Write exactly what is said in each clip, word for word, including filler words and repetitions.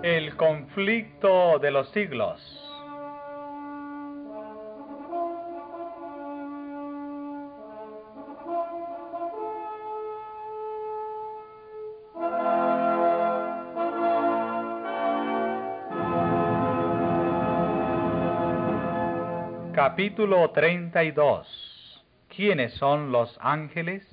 El conflicto de los siglos. Capítulo treinta y dos. ¿Quiénes son los ángeles?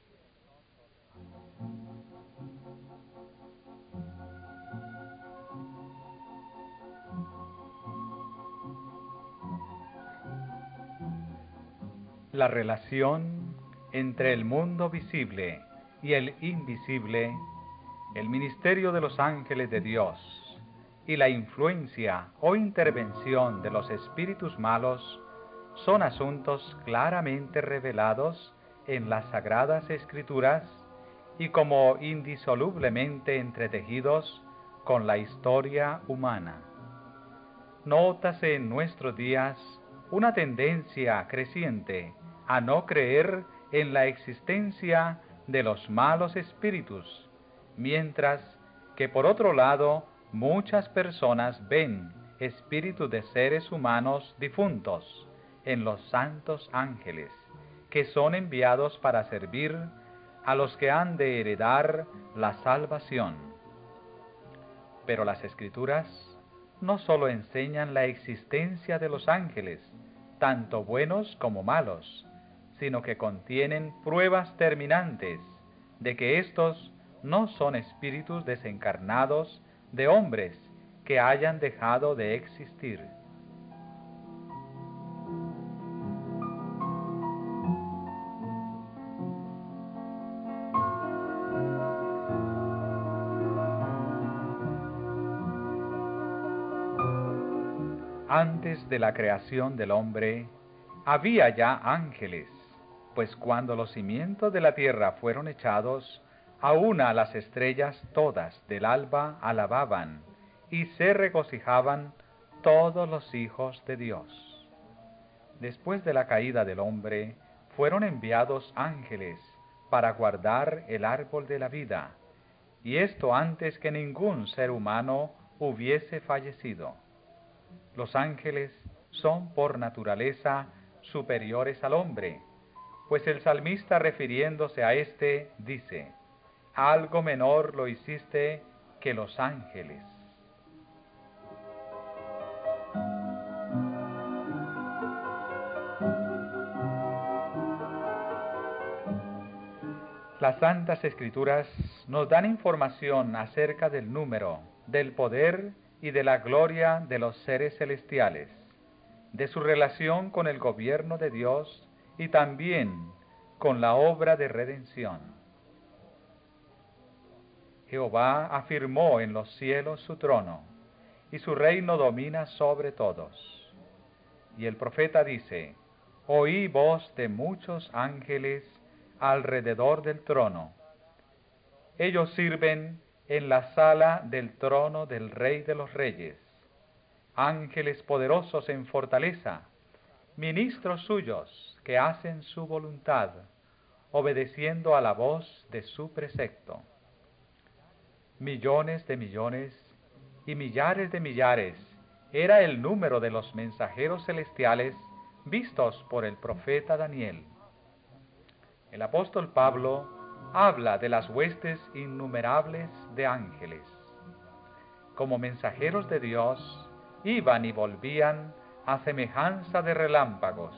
La relación entre el mundo visible y el invisible, el ministerio de los ángeles de Dios y la influencia o intervención de los espíritus malos son asuntos claramente revelados en las Sagradas Escrituras y como indisolublemente entretejidos con la historia humana. Nótase en nuestros días una tendencia creciente a no creer en la existencia de los malos espíritus, mientras que por otro lado muchas personas ven espíritus de seres humanos difuntos en los santos ángeles, que son enviados para servir a los que han de heredar la salvación. Pero las Escrituras no solo enseñan la existencia de los ángeles, tanto buenos como malos, sino que contienen pruebas terminantes de que éstos no son espíritus desencarnados de hombres que hayan dejado de existir. Antes de la creación del hombre, había ya ángeles, pues cuando los cimientos de la tierra fueron echados, aún a las estrellas todas del alba alababan, y se regocijaban todos los hijos de Dios. Después de la caída del hombre, fueron enviados ángeles para guardar el árbol de la vida, y esto antes que ningún ser humano hubiese fallecido. Los ángeles son por naturaleza superiores al hombre, pues el salmista, refiriéndose a éste, dice: algo menor lo hiciste que los ángeles. Las Santas Escrituras nos dan información acerca del número, del poder y de la gloria de los seres celestiales, de su relación con el gobierno de Dios y también con la obra de redención. Jehová afirmó en los cielos su trono, y su reino domina sobre todos. Y el profeta dice: oí voz de muchos ángeles alrededor del trono. Ellos sirven en la sala del trono del Rey de los Reyes, ángeles poderosos en fortaleza, ministros suyos que hacen su voluntad, obedeciendo a la voz de su precepto. Millones de millones y millares de millares era el número de los mensajeros celestiales vistos por el profeta Daniel. El apóstol Pablo habla de las huestes innumerables de ángeles. Como mensajeros de Dios, iban y volvían a semejanza de relámpagos.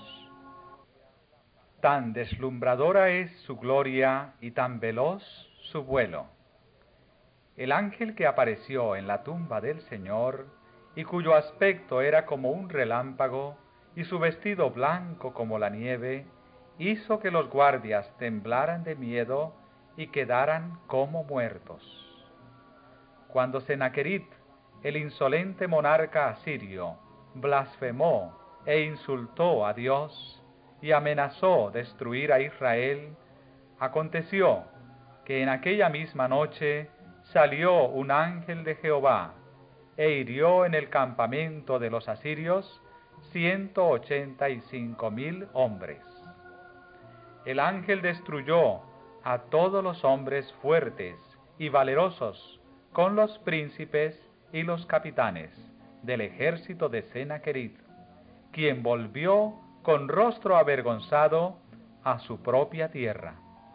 Tan deslumbradora es su gloria y tan veloz su vuelo. El ángel que apareció en la tumba del Señor, y cuyo aspecto era como un relámpago, y su vestido blanco como la nieve, hizo que los guardias temblaran de miedo y quedaran como muertos. Cuando Sennacherib, el insolente monarca asirio, blasfemó e insultó a Dios y amenazó destruir a Israel, aconteció que en aquella misma noche salió un ángel de Jehová e hirió en el campamento de los asirios ciento ochenta y cinco mil hombres. El ángel destruyó a todos los hombres fuertes y valerosos, con los príncipes y los capitanes del ejército de Sennacherib, quien volvió con rostro avergonzado a su propia tierra.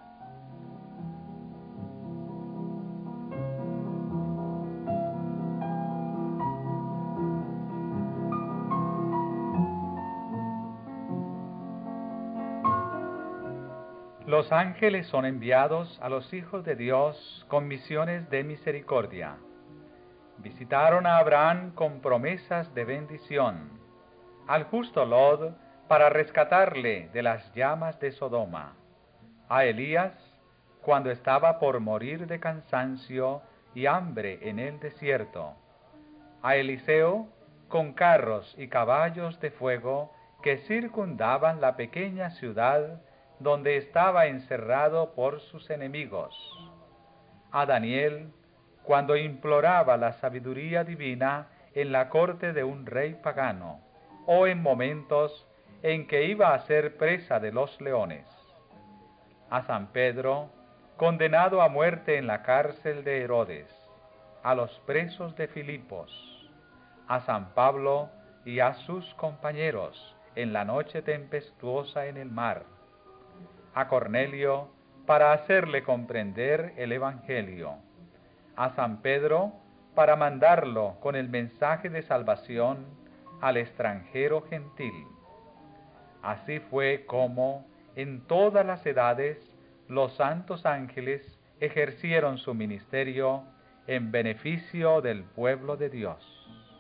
Los ángeles son enviados a los hijos de Dios con misiones de misericordia. Visitaron a Abraham con promesas de bendición, al justo Lot para rescatarle de las llamas de Sodoma, a Elías cuando estaba por morir de cansancio y hambre en el desierto, a Eliseo con carros y caballos de fuego que circundaban la pequeña ciudad donde estaba encerrado por sus enemigos, a Daniel cuando imploraba la sabiduría divina en la corte de un rey pagano, o en momentos en que iba a ser presa de los leones, a San Pedro, condenado a muerte en la cárcel de Herodes, a los presos de Filipos, a San Pablo y a sus compañeros en la noche tempestuosa en el mar, a Cornelio para hacerle comprender el Evangelio, a San Pedro para mandarlo con el mensaje de salvación al extranjero gentil. Así fue como, en todas las edades, los santos ángeles ejercieron su ministerio en beneficio del pueblo de Dios.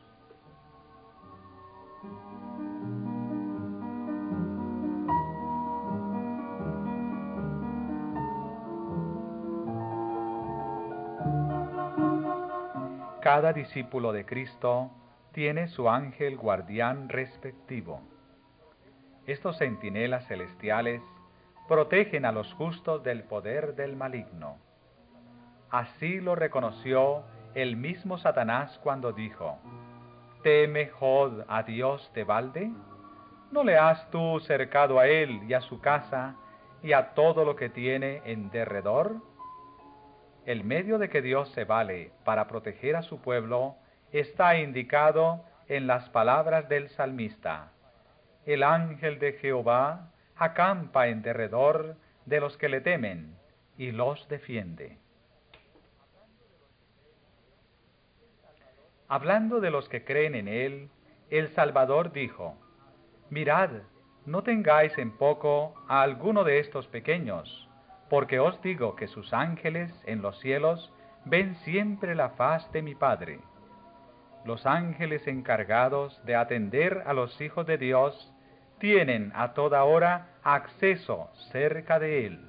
Cada discípulo de Cristo tiene su ángel guardián respectivo. Estos centinelas celestiales protegen a los justos del poder del maligno. Así lo reconoció el mismo Satanás cuando dijo: ¿Teme Jod a Dios de balde? ¿No le has tú cercado a él y a su casa y a todo lo que tiene en derredor? El medio de que Dios se vale para proteger a su pueblo está indicado en las palabras del salmista: el ángel de Jehová acampa en derredor de los que le temen y los defiende. Hablando de los que creen en él, el Salvador dijo: mirad, no tengáis en poco a alguno de estos pequeños, porque os digo que sus ángeles en los cielos ven siempre la faz de mi Padre. Los ángeles encargados de atender a los hijos de Dios tienen a toda hora acceso cerca de él.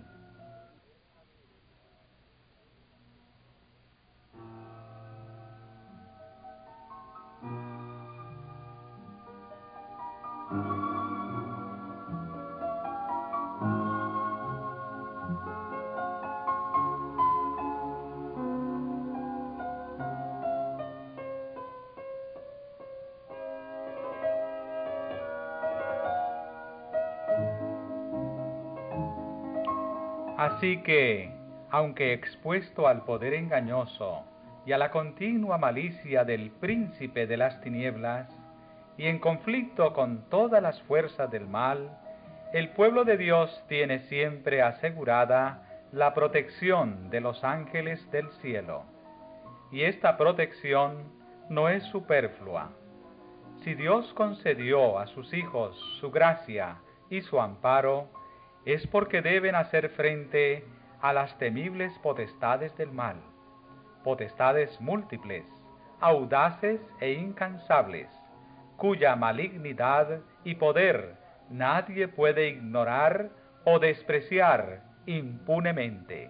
Así que, aunque expuesto al poder engañoso y a la continua malicia del príncipe de las tinieblas, y en conflicto con todas las fuerzas del mal, el pueblo de Dios tiene siempre asegurada la protección de los ángeles del cielo. Y esta protección no es superflua. Si Dios concedió a sus hijos su gracia y su amparo, es porque deben hacer frente a las temibles potestades del mal, potestades múltiples, audaces e incansables, cuya malignidad y poder nadie puede ignorar o despreciar impunemente.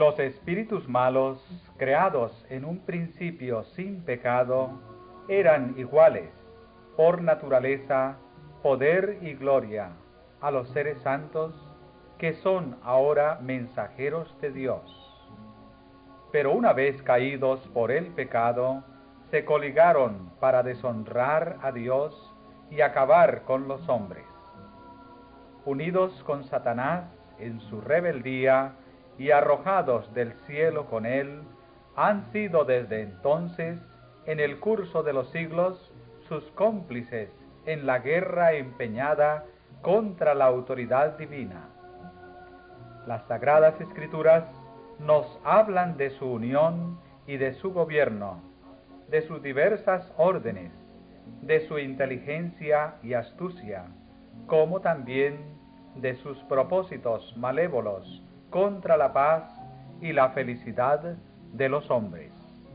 Los espíritus malos, creados en un principio sin pecado, eran iguales, por naturaleza, poder y gloria, a los seres santos, que son ahora mensajeros de Dios. Pero una vez caídos por el pecado, se coligaron para deshonrar a Dios y acabar con los hombres. Unidos con Satanás en su rebeldía y arrojados del cielo con él, han sido desde entonces, en el curso de los siglos, sus cómplices en la guerra empeñada contra la autoridad divina. Las Sagradas Escrituras nos hablan de su unión y de su gobierno, de sus diversas órdenes, de su inteligencia y astucia, como también de sus propósitos malévolos contra la paz y la felicidad de los hombres.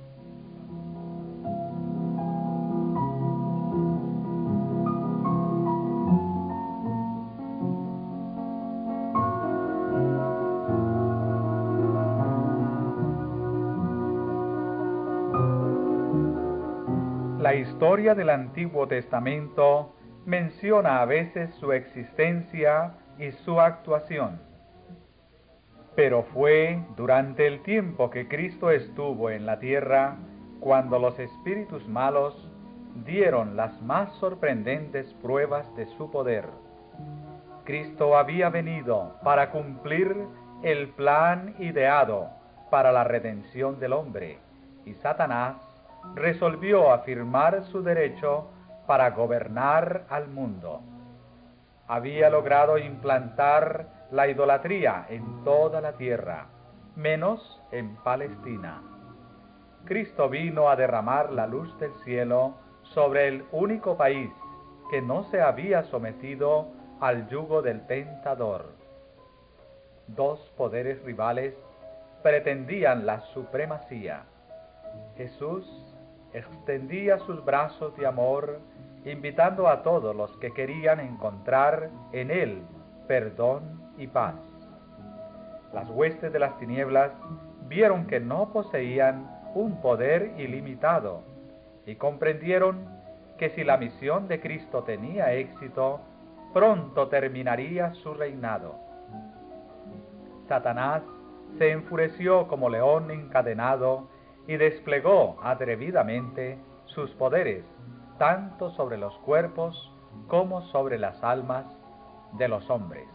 La historia del Antiguo Testamento menciona a veces su existencia y su actuación. Pero fue durante el tiempo que Cristo estuvo en la tierra cuando los espíritus malos dieron las más sorprendentes pruebas de su poder. Cristo había venido para cumplir el plan ideado para la redención del hombre, y Satanás resolvió afirmar su derecho para gobernar al mundo. Había logrado implantar la idolatría en toda la tierra, menos en Palestina. Cristo vino a derramar la luz del cielo sobre el único país que no se había sometido al yugo del tentador. Dos poderes rivales pretendían la supremacía. Jesús extendía sus brazos de amor, invitando a todos los que querían encontrar en él perdón y paz. Las huestes de las tinieblas vieron que no poseían un poder ilimitado y comprendieron que si la misión de Cristo tenía éxito, pronto terminaría su reinado. Satanás se enfureció como león encadenado y desplegó atrevidamente sus poderes tanto sobre los cuerpos como sobre las almas de los hombres.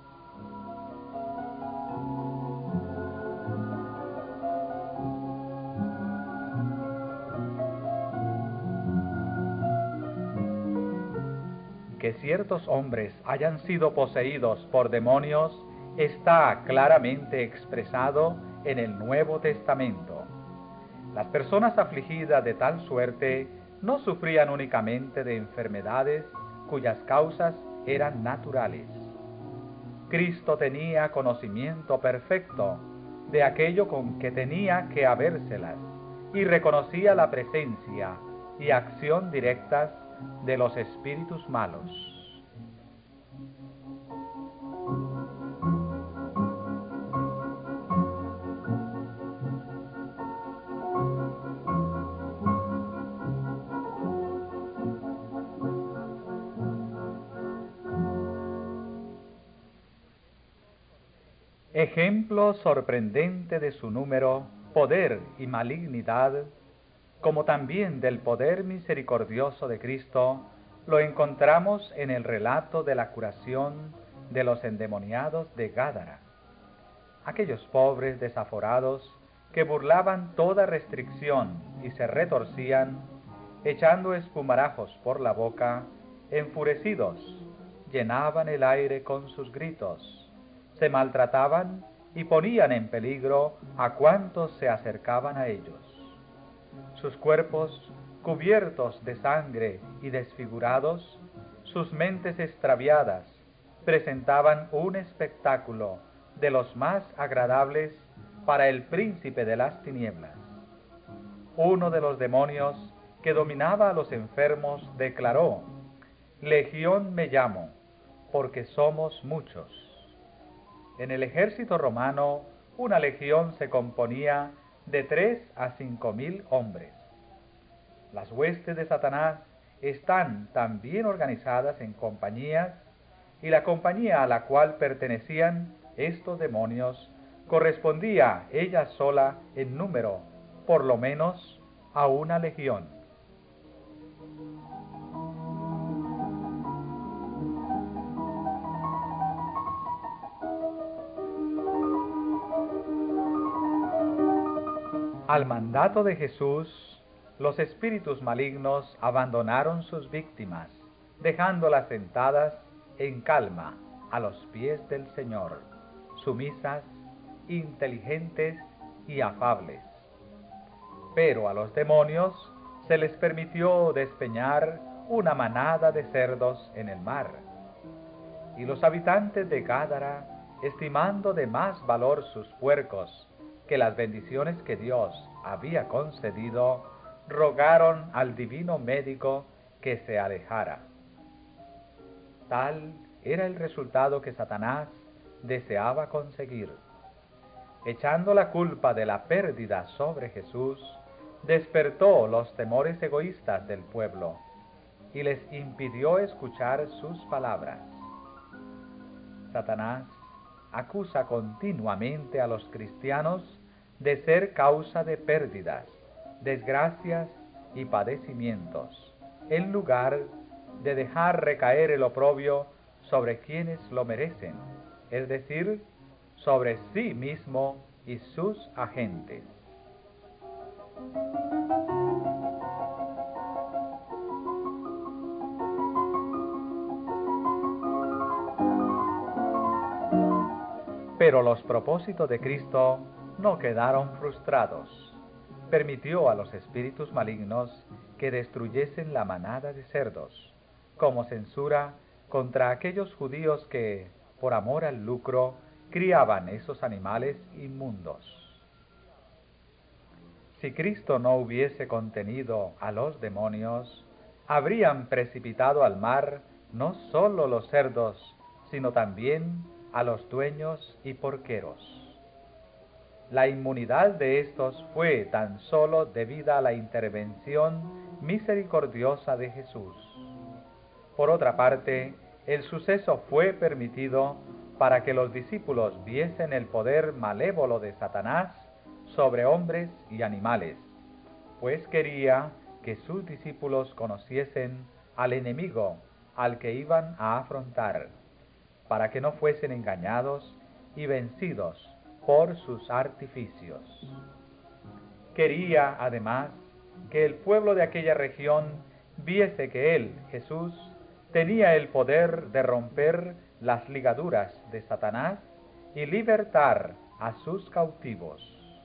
Que ciertos hombres hayan sido poseídos por demonios está claramente expresado en el Nuevo Testamento. Las personas afligidas de tal suerte no sufrían únicamente de enfermedades cuyas causas eran naturales. Cristo tenía conocimiento perfecto de aquello con que tenía que habérselas y reconocía la presencia y acción directas de los espíritus malos. Ejemplo sorprendente de su número, poder y malignidad, como también del poder misericordioso de Cristo, lo encontramos en el relato de la curación de los endemoniados de Gádara. Aquellos pobres desaforados que burlaban toda restricción y se retorcían, echando espumarajos por la boca, enfurecidos, llenaban el aire con sus gritos, se maltrataban y ponían en peligro a cuantos se acercaban a ellos. Sus cuerpos, cubiertos de sangre y desfigurados, sus mentes extraviadas, presentaban un espectáculo de los más agradables para el príncipe de las tinieblas. Uno de los demonios que dominaba a los enfermos declaró: «Legión me llamo, porque somos muchos». En el ejército romano una legión se componía de tres a cinco mil hombres. Las huestes de Satanás están tan bien organizadas en compañías, y la compañía a la cual pertenecían estos demonios correspondía ella sola en número, por lo menos, a una legión. Al mandato de Jesús, los espíritus malignos abandonaron sus víctimas, dejándolas sentadas en calma a los pies del Señor, sumisas, inteligentes y afables. Pero a los demonios se les permitió despeñar una manada de cerdos en el mar. Y los habitantes de Gádara, estimando de más valor sus puercos que las bendiciones que Dios había concedido, rogaron al divino médico que se alejara. Tal era el resultado que Satanás deseaba conseguir. Echando la culpa de la pérdida sobre Jesús, despertó los temores egoístas del pueblo y les impidió escuchar sus palabras. Satanás acusa continuamente a los cristianos de ser causa de pérdidas, desgracias y padecimientos, en lugar de dejar recaer el oprobio sobre quienes lo merecen, es decir, sobre sí mismo y sus agentes. Pero los propósitos de Cristo no quedaron frustrados. Permitió a los espíritus malignos que destruyesen la manada de cerdos, como censura contra aquellos judíos que, por amor al lucro, criaban esos animales inmundos. Si Cristo no hubiese contenido a los demonios, habrían precipitado al mar no solo los cerdos, sino también a los dueños y porqueros. La inmunidad de estos fue tan solo debida a la intervención misericordiosa de Jesús. Por otra parte, el suceso fue permitido para que los discípulos viesen el poder malévolo de Satanás sobre hombres y animales, pues quería que sus discípulos conociesen al enemigo al que iban a afrontar, para que no fuesen engañados y vencidos por sus artificios. Quería, además, que el pueblo de aquella región viese que él, Jesús, tenía el poder de romper las ligaduras de Satanás y libertar a sus cautivos.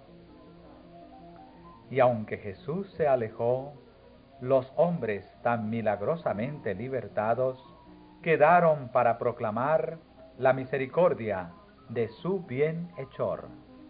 Y aunque Jesús se alejó, los hombres tan milagrosamente libertados quedaron para proclamar la misericordia de su bienhechor.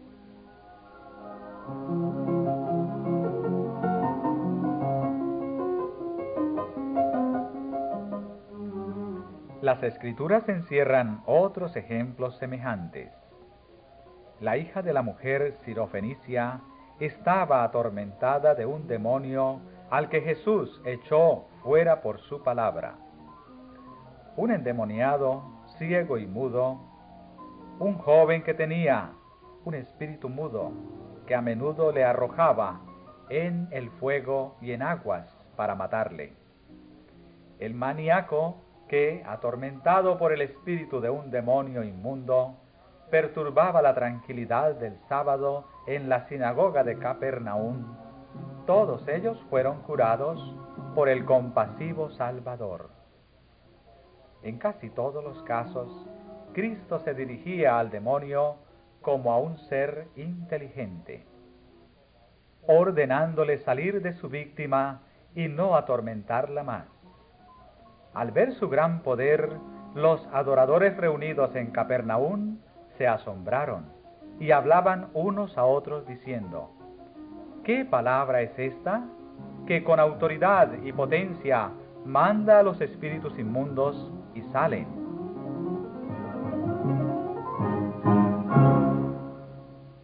Las Escrituras encierran otros ejemplos semejantes. La hija de la mujer sirofenicia estaba atormentada de un demonio al que Jesús echó fuera por su palabra. Un endemoniado, ciego y mudo, un joven que tenía un espíritu mudo, que a menudo le arrojaba en el fuego y en aguas para matarle. El maníaco que, atormentado por el espíritu de un demonio inmundo, perturbaba la tranquilidad del sábado en la sinagoga de Capernaum, todos ellos fueron curados por el compasivo Salvador. En casi todos los casos, Cristo se dirigía al demonio como a un ser inteligente, ordenándole salir de su víctima y no atormentarla más. Al ver su gran poder, los adoradores reunidos en Capernaum se asombraron y hablaban unos a otros diciendo: ¿qué palabra es esta? Que con autoridad y potencia manda a los espíritus inmundos y salen.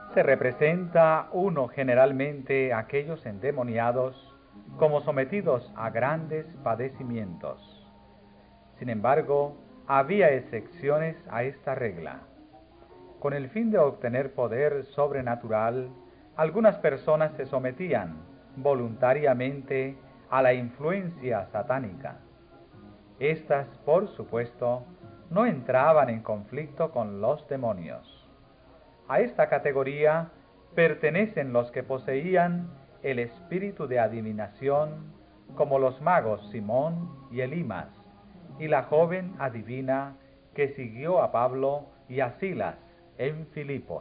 Se representa uno generalmente a aquellos endemoniados como sometidos a grandes padecimientos. Sin embargo, había excepciones a esta regla. Con el fin de obtener poder sobrenatural, algunas personas se sometían voluntariamente a la influencia satánica. Estas, por supuesto, no entraban en conflicto con los demonios. A esta categoría pertenecen los que poseían el espíritu de adivinación, como los magos Simón y Elimas, y la joven adivina que siguió a Pablo y a Silas en Filipos.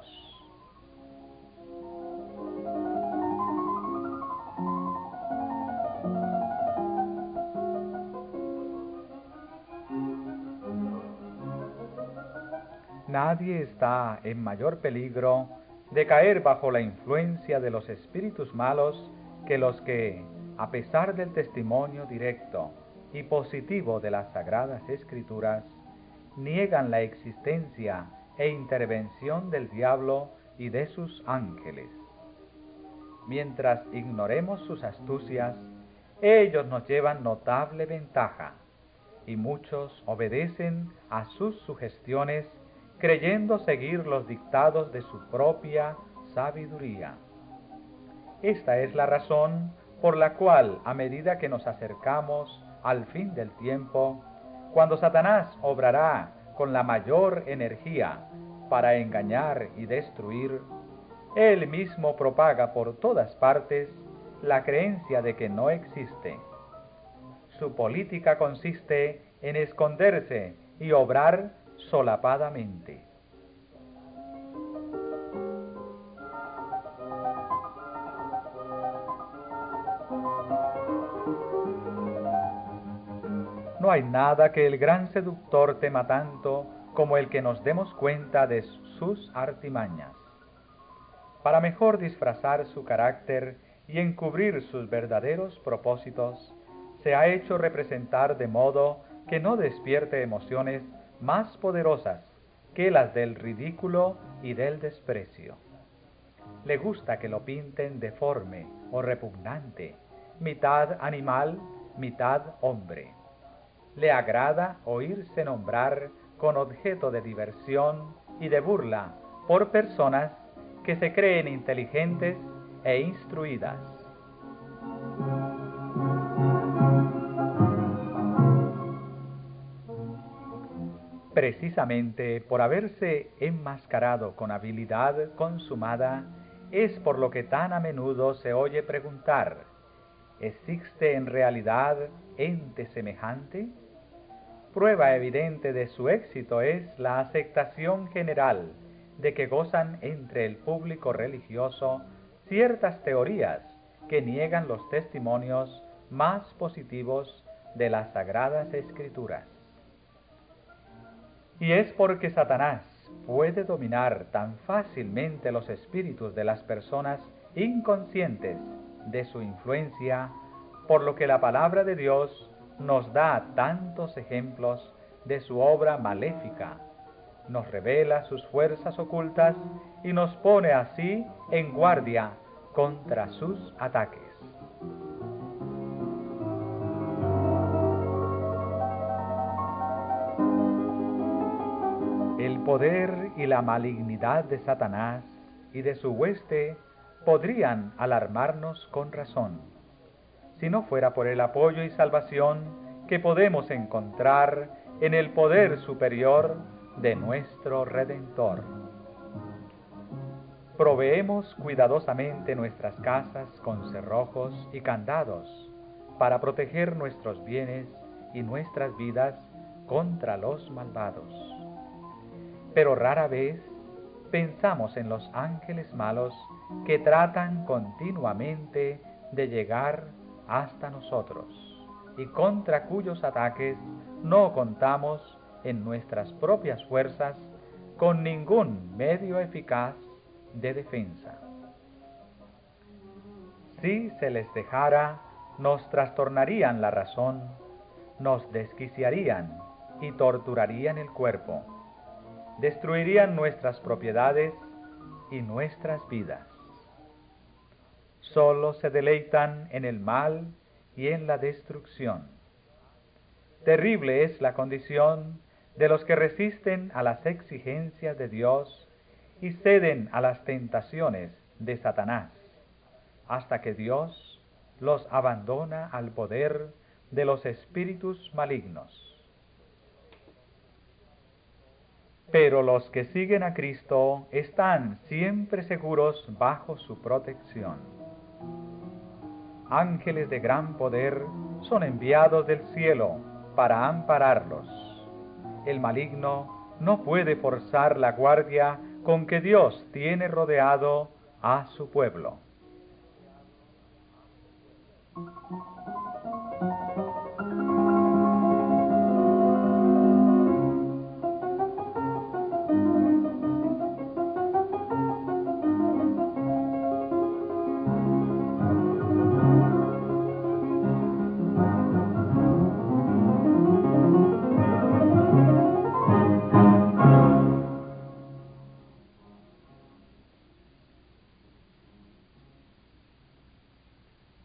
Nadie está en mayor peligro de caer bajo la influencia de los espíritus malos que los que, a pesar del testimonio directo y positivo de las Sagradas Escrituras, niegan la existencia e intervención del diablo y de sus ángeles. Mientras ignoremos sus astucias, ellos nos llevan notable ventaja, y muchos obedecen a sus sugestiones creyendo seguir los dictados de su propia sabiduría. Esta es la razón por la cual, a medida que nos acercamos al fin del tiempo, cuando Satanás obrará con la mayor energía para engañar y destruir, él mismo propaga por todas partes la creencia de que no existe. Su política consiste en esconderse y obrar solapadamente. No hay nada que el gran seductor tema tanto como el que nos demos cuenta de sus artimañas. Para mejor disfrazar su carácter y encubrir sus verdaderos propósitos, se ha hecho representar de modo que no despierte emociones más poderosas que las del ridículo y del desprecio. Le gusta que lo pinten deforme o repugnante, mitad animal, mitad hombre. Le agrada oírse nombrar con objeto de diversión y de burla por personas que se creen inteligentes e instruidas. Precisamente por haberse enmascarado con habilidad consumada, es por lo que tan a menudo se oye preguntar: ¿existe en realidad ente semejante? Prueba evidente de su éxito es la aceptación general de que gozan entre el público religioso ciertas teorías que niegan los testimonios más positivos de las Sagradas Escrituras. Y es porque Satanás puede dominar tan fácilmente los espíritus de las personas inconscientes de su influencia, por lo que la palabra de Dios nos da tantos ejemplos de su obra maléfica, nos revela sus fuerzas ocultas y nos pone así en guardia contra sus ataques. El poder y la malignidad de Satanás y de su hueste podrían alarmarnos con razón, si no fuera por el apoyo y salvación que podemos encontrar en el poder superior de nuestro Redentor. Proveemos cuidadosamente nuestras casas con cerrojos y candados para proteger nuestros bienes y nuestras vidas contra los malvados. Pero rara vez pensamos en los ángeles malos que tratan continuamente de llegar hasta nosotros y contra cuyos ataques no contamos en nuestras propias fuerzas con ningún medio eficaz de defensa. Si se les dejara, nos trastornarían la razón, nos desquiciarían y torturarían el cuerpo, destruirían nuestras propiedades y nuestras vidas. Solo se deleitan en el mal y en la destrucción. Terrible es la condición de los que resisten a las exigencias de Dios y ceden a las tentaciones de Satanás, hasta que Dios los abandona al poder de los espíritus malignos. Pero los que siguen a Cristo están siempre seguros bajo su protección. Ángeles de gran poder son enviados del cielo para ampararlos. El maligno no puede forzar la guardia con que Dios tiene rodeado a su pueblo.